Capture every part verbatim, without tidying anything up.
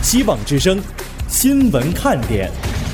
希望之声新闻看点。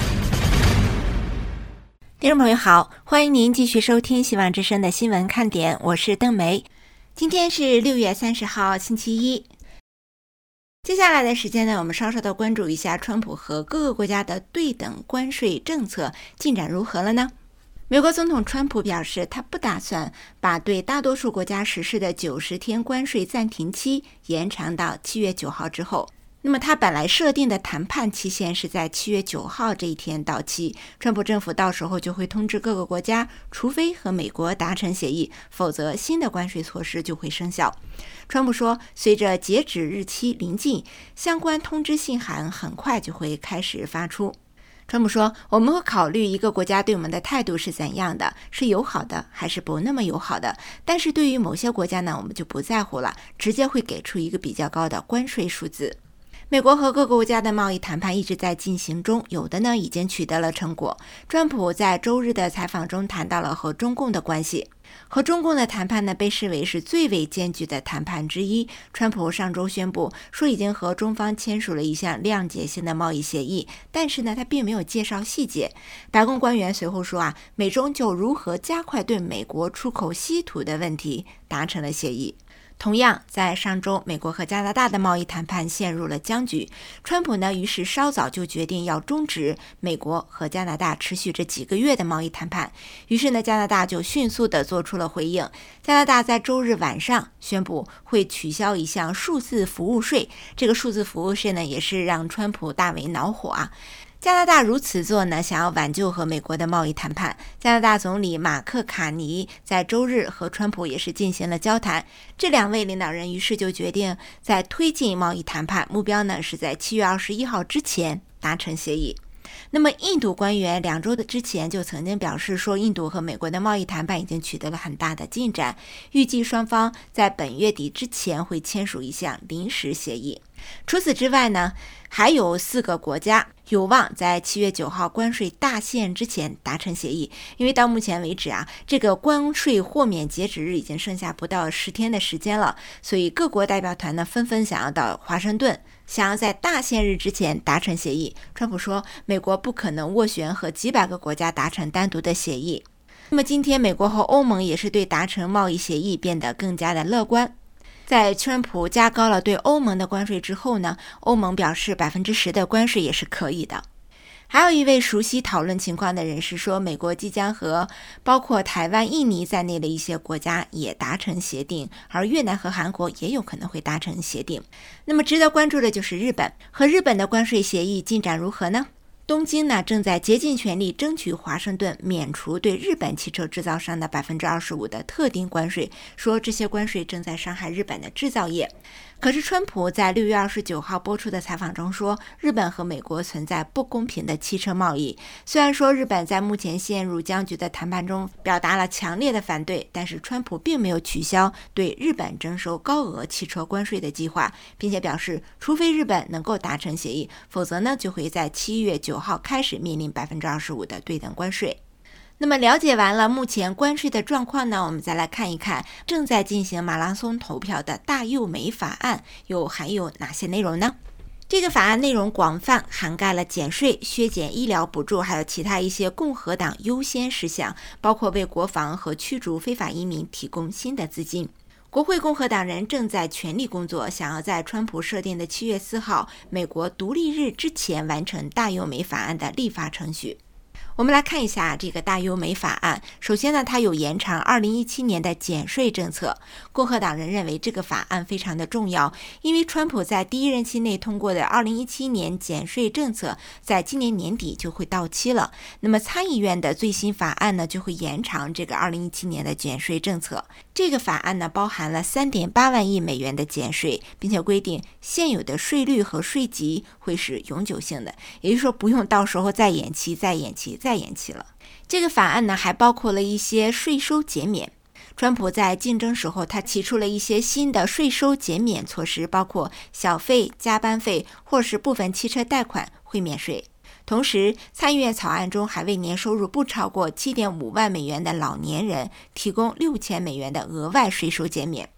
听众朋友好，欢迎您继续收听希望之声的新闻看点，我是邓梅。今天是六月三十号星期一。接下来的时间呢，我们稍稍的关注一下川普和各个国家的对等关税政策进展如何了呢？美国总统川普表示，他不打算把对大多数国家实施的九十天关税暂停期延长到七月九号之后。那么他本来设定的谈判期限是在七月九号这一天到期，川普政府到时候就会通知各个国家，除非和美国达成协议，否则新的关税措施就会生效。川普说，随着截止日期临近，相关通知信函很快就会开始发出。川普说，我们会考虑一个国家对我们的态度是怎样的，是友好的还是不那么友好的，但是对于某些国家呢，我们就不在乎了，直接会给出一个比较高的关税数字。美国和各个国家的贸易谈判一直在进行中，有的呢已经取得了成果。川普在周日的采访中谈到了和中共的关系。和中共的谈判呢，被视为是最为艰巨的谈判之一。川普上周宣布说，已经和中方签署了一项谅解性的贸易协议，但是呢，他并没有介绍细节。白宫官员随后说啊，美中就如何加快对美国出口稀土的问题达成了协议。同样，在上周，美国和加拿大的贸易谈判陷入了僵局。川普呢，于是稍早就决定要终止美国和加拿大持续这几个月的贸易谈判。于是呢，加拿大就迅速地做出了回应。加拿大在周日晚上宣布会取消一项数字服务税，这个数字服务税呢，也是让川普大为恼火啊。加拿大如此做呢，想要挽救和美国的贸易谈判。加拿大总理马克卡尼在周日和川普也是进行了交谈，这两位领导人于是就决定在推进贸易谈判，目标呢是在七月二十一号之前达成协议。那么印度官员两周的之前就曾经表示说，印度和美国的贸易谈判已经取得了很大的进展，预计双方在本月底之前会签署一项临时协议。除此之外呢，还有四个国家有望在七月九号关税大限之前达成协议。因为到目前为止啊，这个关税豁免截止日已经剩下不到十天的时间了，所以各国代表团呢纷纷想要到华盛顿，想要在大限日之前达成协议。川普说，美国不可能斡旋和几百个国家达成单独的协议。那么今天美国和欧盟也是对达成贸易协议变得更加的乐观。在川普加高了对欧盟的关税之后呢，欧盟表示 百分之十 的关税也是可以的。还有一位熟悉讨论情况的人士说，美国即将和包括台湾、印尼在内的一些国家也达成协定，而越南和韩国也有可能会达成协定。那么值得关注的就是日本，和日本的关税协议进展如何呢？东京呢正在竭尽全力争取华盛顿免除对日本汽车制造商的 百分之二十五 的特定关税，说这些关税正在伤害日本的制造业。可是川普在六月二十九号播出的采访中说，日本和美国存在不公平的汽车贸易。虽然说日本在目前陷入僵局的谈判中表达了强烈的反对，但是川普并没有取消对日本征收高额汽车关税的计划，并且表示，除非日本能够达成协议，否则呢就会在七月九号开始面临 百分之二十五 的对等关税。那么了解完了目前关税的状况呢，我们再来看一看正在进行马拉松投票的大幼美法案又含有哪些内容呢？这个法案内容广泛，涵盖了减税、削减医疗补助，还有其他一些共和党优先事项，包括为国防和驱逐非法移民提供新的资金。国会共和党人正在全力工作，想要在川普设定的七月四号美国独立日之前完成大幼美法案的立法程序。我们来看一下这个大优美法案。首先呢，它有延长二零一七年的减税政策。共和党人认为这个法案非常的重要，因为川普在第一任期内通过的二零一七年减税政策在今年年底就会到期了。那么参议院的最新法案呢，就会延长这个二零一七年的减税政策。这个法案呢，包含了 三点八万亿美元的减税，并且规定现有的税率和税级会是永久性的，也就是说不用到时候再延期、再延期、再延期了。这个法案呢，还包括了一些税收减免。川普在竞争时候，他提出了一些新的税收减免措施，包括小费、加班费或是部分汽车贷款会免税。同时，参议院草案中还为年收入不超过 七点五万美元的老年人提供六千美元的额外税收减免。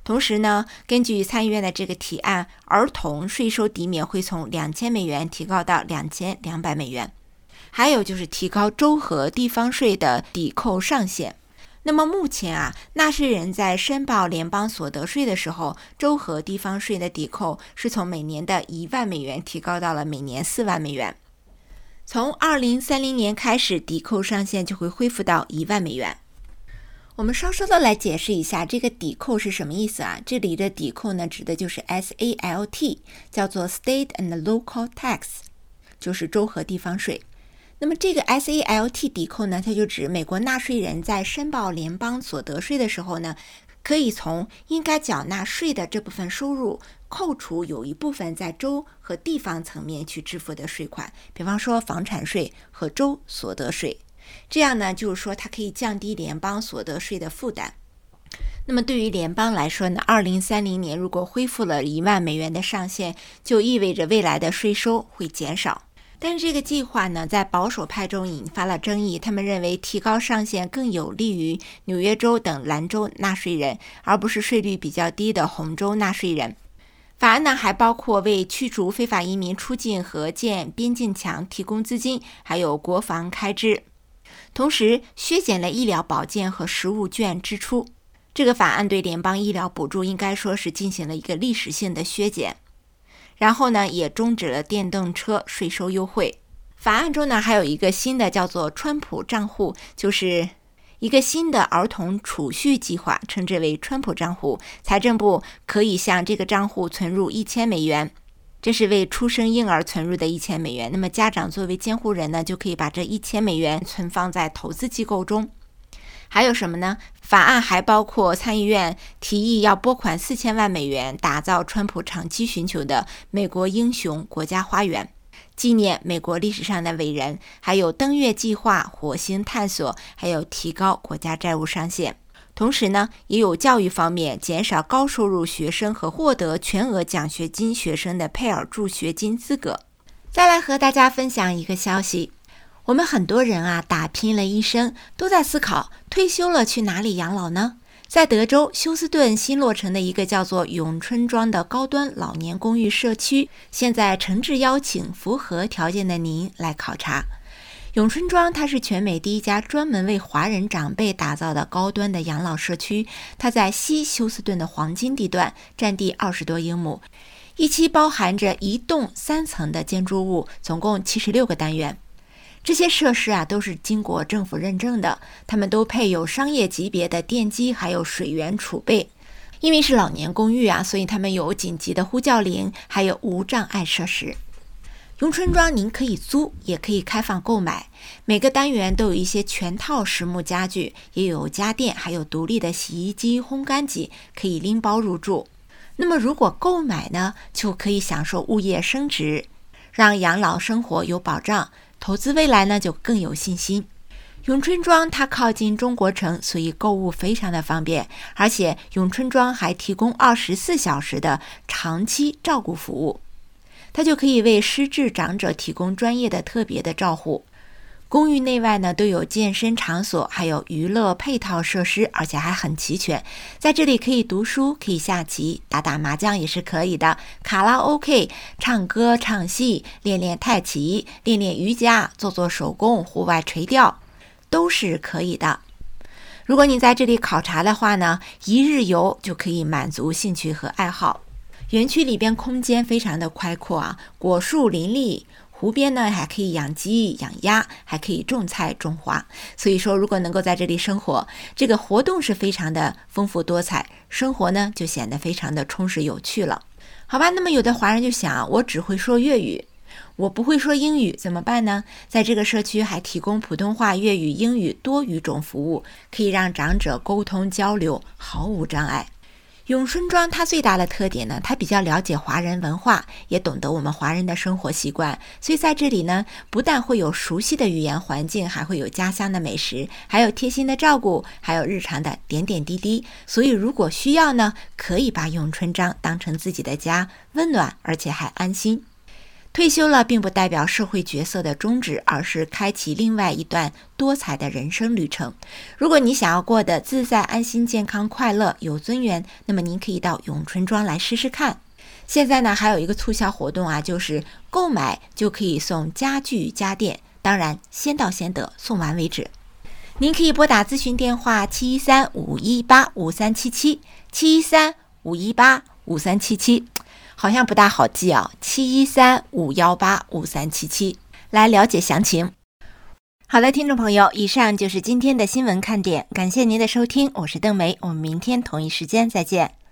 同时呢，根据参议院的这个提案，儿童税收抵免会从两千美元提高到两千两百美元。还有就是提高州和地方税的抵扣上限。那么目前啊，纳税人在申报联邦所得税的时候，州和地方税的抵扣是从每年的一万美元提高到了每年四万美元。从二零三零年开始，抵扣上限就会恢复到一万美元。我们稍稍的来解释一下这个抵扣是什么意思啊？这里的抵扣呢，指的就是 S A L T， 叫做 State and Local Tax， 就是州和地方税。那么这个 S A L T 抵扣呢，它就指美国纳税人在申报联邦所得税的时候呢，可以从应该缴纳税的这部分收入扣除有一部分在州和地方层面去支付的税款，比方说房产税和州所得税。这样呢，就是说它可以降低联邦所得税的负担。那么对于联邦来说呢，二零三零年如果恢复了一万美元的上限，就意味着未来的税收会减少。但是这个计划呢，在保守派中引发了争议，他们认为提高上限更有利于纽约州等蓝州纳税人，而不是税率比较低的红州纳税人。法案呢还包括为驱逐非法移民出境和建边境墙提供资金，还有国防开支。同时削减了医疗保健和食物券支出。这个法案对联邦医疗补助应该说是进行了一个历史性的削减。然后呢，也终止了电动车税收优惠。法案中呢，还有一个新的叫做川普账户，就是一个新的儿童储蓄计划，称之为川普账户。财政部可以向这个账户存入一千美元，这是为出生婴儿存入的一千美元。那么家长作为监护人呢，就可以把这一千美元存放在投资机构中。还有什么呢？法案还包括参议院提议要拨款四千万美元，打造川普长期寻求的美国英雄国家花园，纪念美国历史上的伟人，还有登月计划、火星探索，还有提高国家债务上限。同时呢，也有教育方面减少高收入学生和获得全额奖学金学生的佩尔助学金资格。再来和大家分享一个消息。我们很多人啊，打拼了一生，都在思考退休了去哪里养老呢？在德州休斯顿新落成的一个叫做永春庄的高端老年公寓社区，现在诚挚邀请符合条件的您来考察。永春庄它是全美第一家专门为华人长辈打造的高端的养老社区，它在西休斯顿的黄金地段，占地二十多英亩，一期包含着一栋三层的建筑物，总共七十六个单元。这些设施啊都是经过政府认证的，他们都配有商业级别的电机还有水源储备。因为是老年公寓啊，所以他们有紧急的呼叫铃，还有无障碍设施。永春庄您可以租，也可以开放购买，每个单元都有一些全套实木家具，也有家电，还有独立的洗衣机、烘干机，可以拎包入住。那么如果购买呢，就可以享受物业升值，让养老生活有保障，投资未来呢就更有信心。永春庄它靠近中国城，所以购物非常的方便，而且永春庄还提供二十四小时的长期照顾服务，它就可以为失智长者提供专业的特别的照护。公寓内外呢都有健身场所，还有娱乐配套设施，而且还很齐全。在这里可以读书，可以下棋，打打麻将也是可以的，卡拉 OK， 唱歌唱戏，练练太极，练练瑜伽，做做手工，户外垂钓，都是可以的。如果你在这里考察的话呢，一日游就可以满足兴趣和爱好。园区里边空间非常的开阔啊，果树林立，湖边呢还可以养鸡养鸭，还可以种菜种花。所以说如果能够在这里生活，这个活动是非常的丰富多彩，生活呢就显得非常的充实有趣了。好吧，那么有的华人就想，我只会说粤语，我不会说英语怎么办呢？在这个社区还提供普通话、粤语、英语多语种服务，可以让长者沟通交流毫无障碍。永春庄它最大的特点呢，它比较了解华人文化，也懂得我们华人的生活习惯，所以在这里呢，不但会有熟悉的语言环境，还会有家乡的美食，还有贴心的照顾，还有日常的点点滴滴。所以如果需要呢，可以把永春庄当成自己的家，温暖而且还安心。 退休了并不代表社会角色的终止，而是开启另外一段多彩的人生旅程。如果你想要过得自在、安心、健康、快乐、有尊严，那么您可以到永春庄来试试看。现在呢，还有一个促销活动啊，就是购买就可以送家具家电，当然先到先得，送完为止。您可以拨打咨询电话七一三五一八五三七七 七一三五一八五三七七，好像不大好记啊，七一三五一八五三七七，来了解详情。好的，听众朋友，以上就是今天的新闻看点，感谢您的收听，我是邓梅，我们明天同一时间再见。